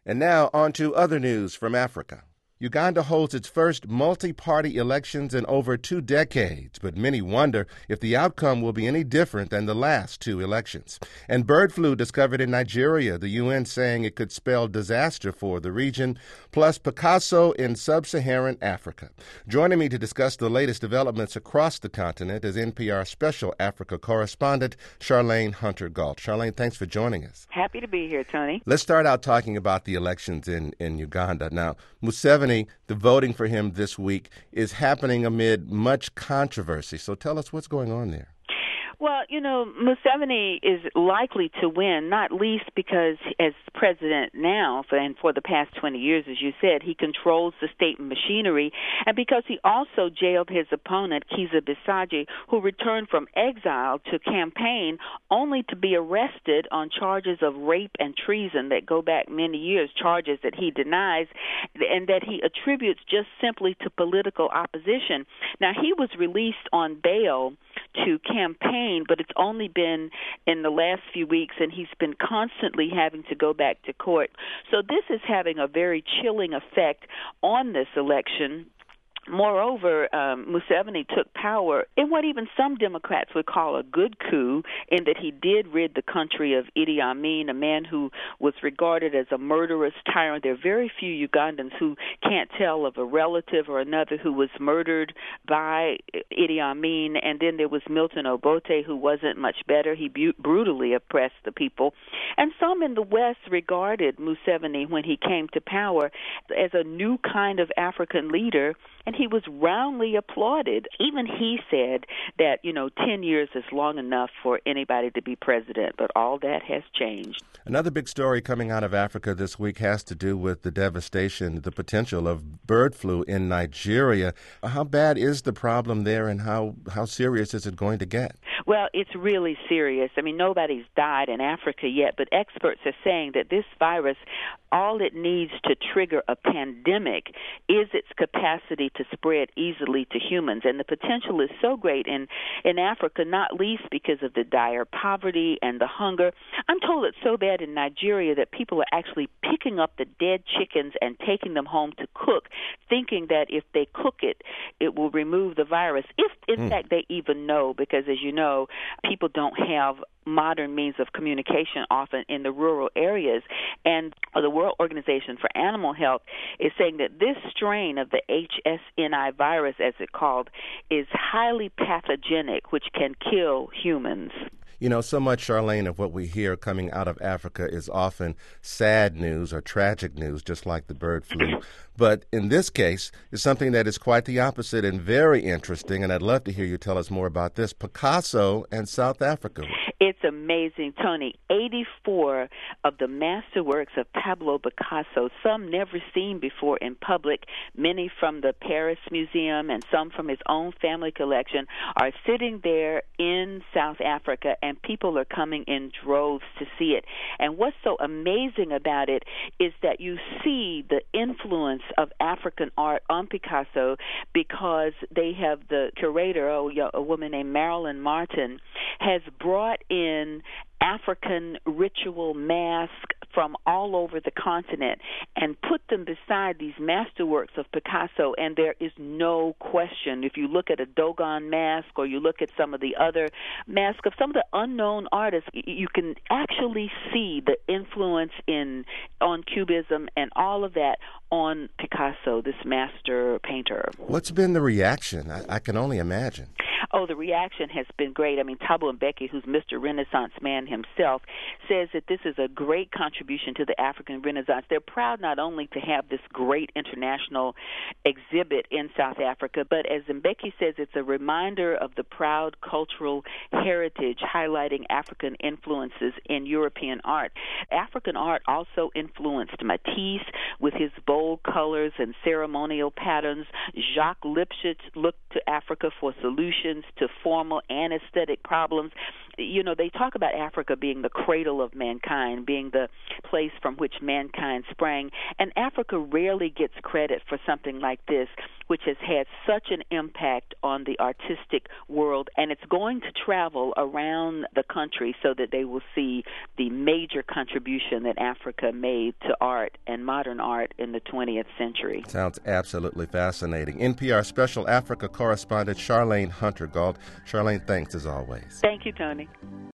And now on to other news from Africa. Uganda holds its first multi-party elections in over 2 decades, but many wonder if the outcome will be any different than the last 2 elections. And bird flu discovered in Nigeria, the UN saying it could spell disaster for the region, plus Picasso in sub-Saharan Africa. Joining me to discuss the latest developments across the continent is NPR Special Africa correspondent Charlayne Hunter-Gault. Charlayne, thanks for joining us. Happy to be here, Tony. Let's start out talking about the elections in Uganda. Now, Museveni, the voting for him this week is happening amid much controversy. So tell us what's going on there. Well, Museveni is likely to win, not least because as president now, and for the past 20 years, as you said, he controls the state machinery, and because he also jailed his opponent, Kizza Besigye, who returned from exile to campaign only to be arrested on charges of rape and treason that go back many years, charges that he denies and that he attributes just simply to political opposition. Now, he was released on bail to campaign, but it's only been in the last few weeks, and he's been constantly having to go back to court. So this is having a very chilling effect on this election. Moreover, Museveni took power in what even some Democrats would call a good coup, in that he did rid the country of Idi Amin, a man who was regarded as a murderous tyrant. There are very few Ugandans who can't tell of a relative or another who was murdered by Idi Amin. And then there was Milton Obote, who wasn't much better. He brutally oppressed the people. And some in the West regarded Museveni, when he came to power, as a new kind of African leader, and he was roundly applauded. Even he said that, 10 years is long enough for anybody to be president, but all that has changed. Another big story coming out of Africa this week has to do with the devastation, the potential of bird flu in Nigeria. How bad is the problem there, and how serious is it going to get? Well, it's really serious. Nobody's died in Africa yet, but experts are saying that this virus, all it needs to trigger a pandemic is its capacity to spread easily to humans. And the potential is so great in Africa, not least because of the dire poverty and the hunger. I'm told it's so bad in Nigeria that people are actually picking up the dead chickens and taking them home to cook, thinking that if they cook it, it will remove the virus. If, in fact, they even know, because, as you know, people don't have modern means of communication often in the rural areas. And the World Organization for Animal Health is saying that this strain of the HSNI virus, as it's called, is highly pathogenic, which can kill humans. So much, Charlayne, of what we hear coming out of Africa is often sad news or tragic news, just like the bird flu. But in this case, it's something that is quite the opposite and very interesting, and I'd love to hear you tell us more about this. Picasso and South Africa. It's amazing, Tony. 84 of the masterworks of Pablo Picasso, some never seen before in public, many from the Paris Museum and some from his own family collection, are sitting there in South Africa, and people are coming in droves to see it. And what's so amazing about it is that you see the influence of African art on Picasso, because they have the curator, a woman named Marilyn Martin, has brought in African ritual masks from all over the continent and put them beside these masterworks of Picasso, and there is no question. If you look at a Dogon mask or you look at some of the other masks of some of the unknown artists, you can actually see the influence on Cubism and all of that on Picasso, this master painter. What's been the reaction? I can only imagine. Oh, the reaction has been great. Thabo Mbeki, who's Mr. Renaissance man himself, says that this is a great contribution to the African Renaissance. They're proud not only to have this great international exhibit in South Africa, but as Mbeki says, it's a reminder of the proud cultural heritage highlighting African influences in European art. African art also influenced Matisse with his bold colors and ceremonial patterns. Jacques Lipchitz looked to Africa for solutions to formal and aesthetic problems. they talk about Africa being the cradle of mankind, being the place from which mankind sprang, and Africa rarely gets credit for something like this, which has had such an impact on the artistic world, and it's going to travel around the country so that they will see the major contribution that Africa made to art and modern art in the 20th century. Sounds absolutely fascinating. NPR Special Africa correspondent Charlayne Hunter-Gault. Charlayne, thanks as always. Thank you, Tony.